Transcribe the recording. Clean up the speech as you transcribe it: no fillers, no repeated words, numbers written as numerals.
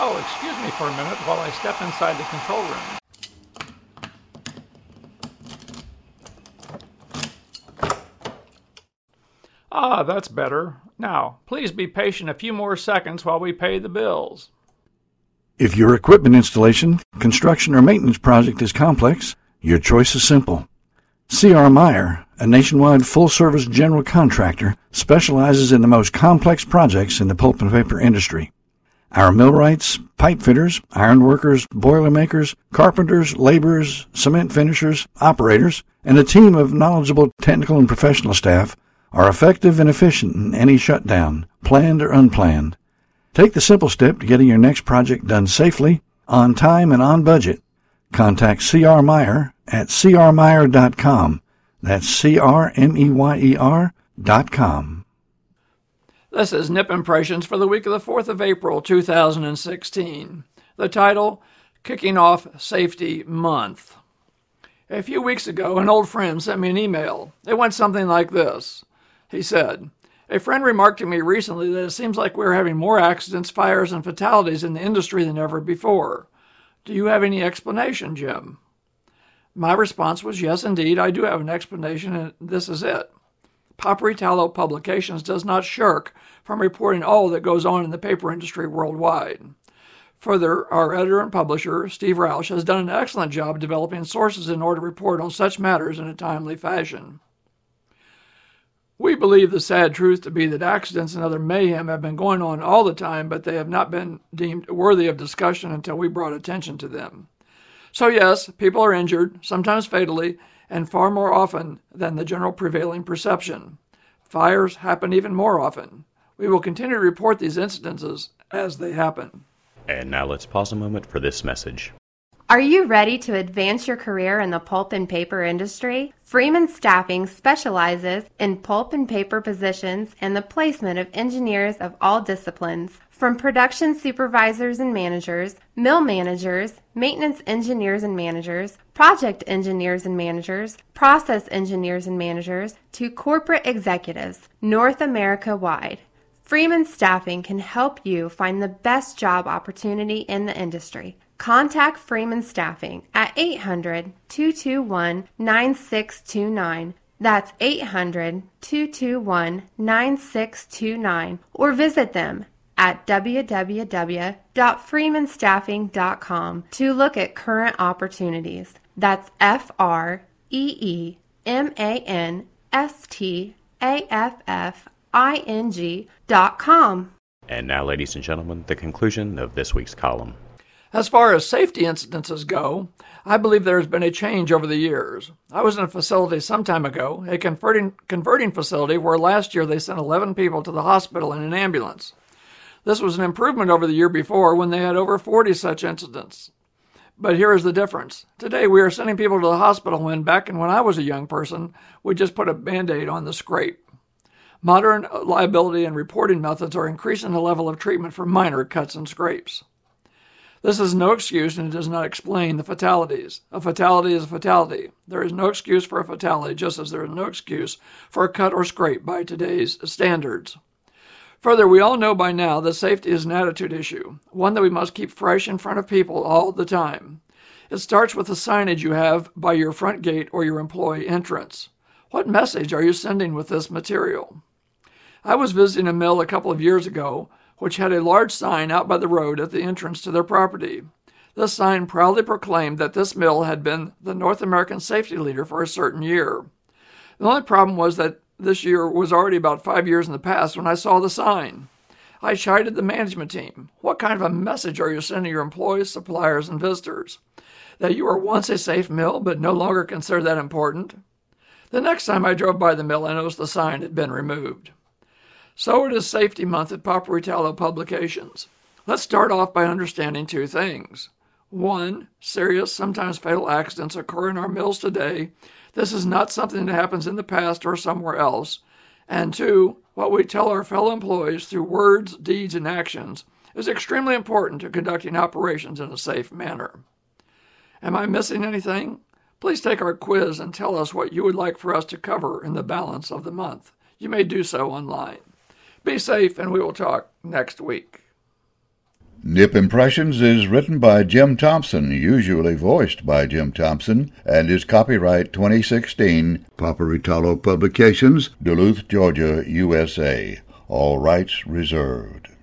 Oh, excuse me for a minute while I step inside the control room. Ah, that's better. Now, please be patient a few more seconds while we pay the bills. If your equipment installation, construction, or maintenance project is complex, your choice is simple. C.R. Meyer, a nationwide full-service general contractor, specializes in the most complex projects in the pulp and paper industry. Our millwrights, pipe fitters, ironworkers, boilermakers, carpenters, laborers, cement finishers, operators, and a team of knowledgeable technical and professional staff are effective and efficient in any shutdown, planned or unplanned. Take the simple step to getting your next project done safely, on time, and on budget. Contact C.R. Meyer at crmeyer.com. That's crmeyer.com. This is Nip Impressions for the week of the 4th of April, 2016. The title, Kicking Off Safety Month. A few weeks ago, an old friend sent me an email. It went something like this. He said, "A friend remarked to me recently that it seems like we're having more accidents, fires, and fatalities in the industry than ever before. Do you have any explanation, Jim?" My response was, yes, indeed, I do have an explanation, and this is it. Papery Tallow Publications does not shirk from reporting all that goes on in the paper industry worldwide. Further, our editor and publisher, Steve Roush, has done an excellent job developing sources in order to report on such matters in a timely fashion. We believe the sad truth to be that accidents and other mayhem have been going on all the time, but they have not been deemed worthy of discussion until we brought attention to them. So yes, people are injured, sometimes fatally, and far more often than the general prevailing perception. Fires happen even more often. We will continue to report these incidences as they happen. And now let's pause a moment for this message. Are you ready to advance your career in the pulp and paper industry? Freeman Staffing specializes in pulp and paper positions and the placement of engineers of all disciplines, from production supervisors and managers, mill managers, maintenance engineers and managers, project engineers and managers, process engineers and managers, to corporate executives, North America-wide. Freeman Staffing can help you find the best job opportunity in the industry. Contact Freeman Staffing at 800-221-9629. That's 800-221-9629. Or visit them at www.freemanstaffing.com to look at current opportunities. That's FREEMANSTAFFING.com. And now, ladies and gentlemen, the conclusion of this week's column. As far as safety incidences go, I believe there has been a change over the years. I was in a facility some time ago, a converting facility where last year they sent 11 people to the hospital in an ambulance. This was an improvement over the year before when they had over 40 such incidents. But here is the difference. Today we are sending people to the hospital when I was a young person, we just put a Band-Aid on the scrape. Modern liability and reporting methods are increasing the level of treatment for minor cuts and scrapes. This is no excuse, and it does not explain the fatalities. A fatality is a fatality. There is no excuse for a fatality, just as there is no excuse for a cut or scrape by today's standards. Further, we all know by now that safety is an attitude issue, one that we must keep fresh in front of people all the time. It starts with the signage you have by your front gate or your employee entrance. What message are you sending with this material? I was visiting a mill a couple of years ago, which had a large sign out by the road at the entrance to their property. This sign proudly proclaimed that this mill had been the North American safety leader for a certain year. The only problem was that this year was already about 5 years in the past when I saw the sign. I chided the management team. What kind of a message are you sending your employees, suppliers, and visitors? That you were once a safe mill, but no longer consider that important? The next time I drove by the mill, I noticed the sign had been removed. So it is Safety Month at Papery Tallow Publications. Let's start off by understanding two things. One, serious, sometimes fatal accidents occur in our mills today. This is not something that happens in the past or somewhere else. And two, what we tell our fellow employees through words, deeds, and actions is extremely important to conducting operations in a safe manner. Am I missing anything? Please take our quiz and tell us what you would like for us to cover in the balance of the month. You may do so online. Be safe, and we will talk next week. Nip Impressions is written by Jim Thompson, usually voiced by Jim Thompson, and is copyright 2016, Paparitalo Publications, Duluth, Georgia, USA. All rights reserved.